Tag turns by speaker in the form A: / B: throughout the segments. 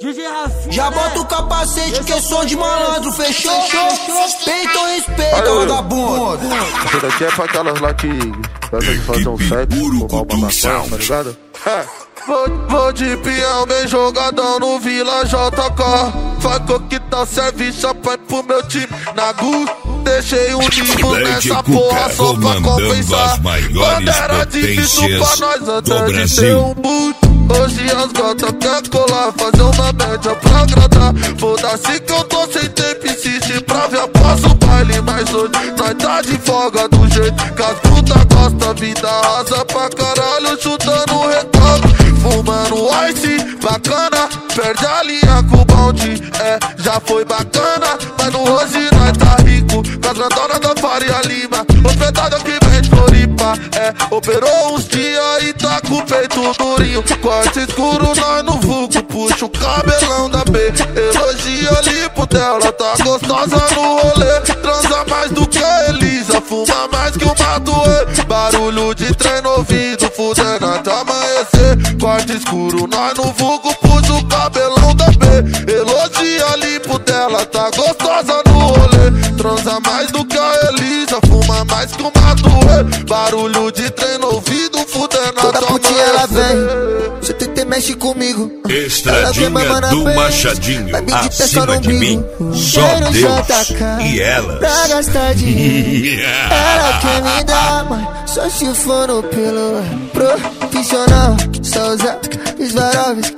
A: Já bota o capacete que eu sou de malandro, fechou? Respeita ou respeita, vagabundo?
B: Esse daqui é pra aquelas lá que gosta de fazer um sexo, fumar uma maconha, tá ligado? Vou de peão bem jogadão no Vila JK. Vai coquetel, serve champanhe pro meu time na GU. Deixei um livro nessa porra só pra compensar. Quando era difícil pra nós até de ter um boot. Hoje as gatas quer colar, fazer uma média pra agradar. Foda-se que eu tô sem tempo, insiste pra ver após o baile. Mas hoje nós tá de folga do jeito que as putas gostam. Vida rasa pra caralho, chutando o retoque. Fumando ice, bacana, perde a linha com o bounty. Já foi bacana, mas no hoje nós tá rico. Com as grandonas da Faria Lima, hospedada que vem de Floripa. Operou uns dias e tá com o peito durinho. Corte escuro, nós no vulgo, puxa o cabelão da B. Elogia a lipo dela, tá gostosa no rolê. Transa mais do que a Elisa, fuma mais que o Matuê. Barulho de trem no ouvido, fudendo até amanhecer. Corte escuro, nós no vulgo, puxa o cabelão da B. Elogia a lipo dela, tá gostosa no rolê. Transa mais do que a Elisa, fuma mais que o Matuê. Barulho de trem no ouvido, fudendo
A: toda
B: até
A: putinha ela vem,
B: amanhecer.
A: se tenta mexe comigo.
C: Estradinha do Machadinho, acima de mim, só Deus e elas.
A: Pra gastar dinheiro, ela quer me dar, mas só se for no pelo profissional. Só usar Svarovski,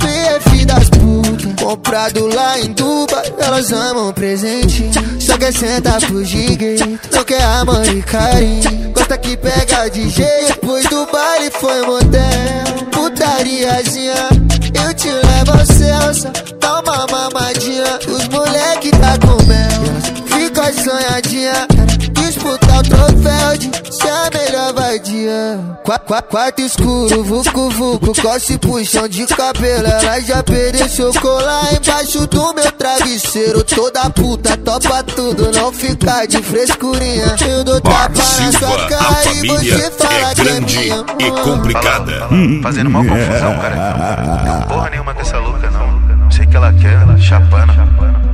A: CPF das putas. Comprado lá em Dubai, elas amam presente. Só quer sentar pro gigueiro, não quer amor e carinho. Gosta que pega de jeito, depois do baile foi motel. Putariazinha, eu te levo ao céu, só dá uma mamadinha. Os moleque tá com mel, fica sonhadinha. Disputar o troféu de ser a melhor vadia. Quarto escuro, vucu vucu, coce puxão de cabelo. Ela já perdeu chocolate embaixo do meu travesseiro. Toda puta topa tudo, não fica de frescurinha. Eu dou tapa na sua cara e você fala que é minha.
C: E complicada.
D: Fazendo uma confusão, cara. Não porra nenhuma com essa louca, não. Sei que ela quer, chapana.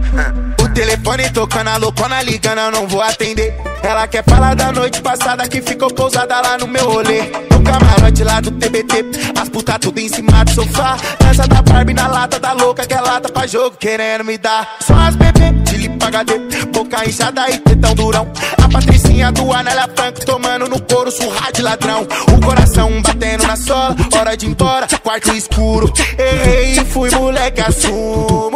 E: O telefone tocando, a loucona ligando, eu não vou atender. Ela quer falar da noite passada que ficou pousada lá no meu rolê. No camarote lá do TBT, as putas tudo em cima do sofá. Dança da Barbie na lata da louca, que é lata pra jogo, querendo me dar. Só as bebê, de lipa HD, boca inchada e tetão durão. A Patricinha do Anélia Franco tomando no couro, surra de ladrão. O coração batendo na sola, hora de ir embora, quarto escuro. Ei, fui moleque, assumo.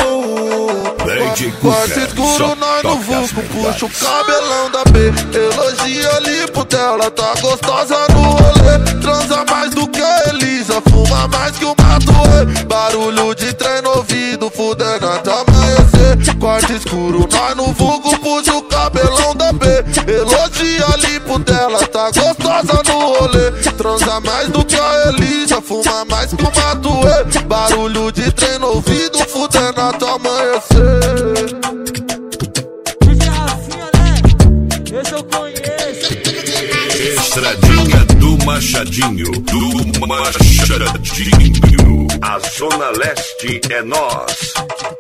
B: Quarto escuro, nós no vulgo, puxa o cabelão da B. Elogia a lipo dela, tá gostosa no rolê. Transa mais do que a Elisa, fuma mais que o Matuê. Barulho de trem no ouvido, fudendo até amanhecer. Quarto escuro, nós no vulgo, puxa o cabelão da B. Elogia a lipo dela, tá gostosa no rolê. Transa mais do que a Elisa, fuma mais que o Matuê. Barulho de trem no ouvido, fudendo até amanhecer.
C: Estradinha do Machadinho, do Machadinho. A Zona Leste é nós.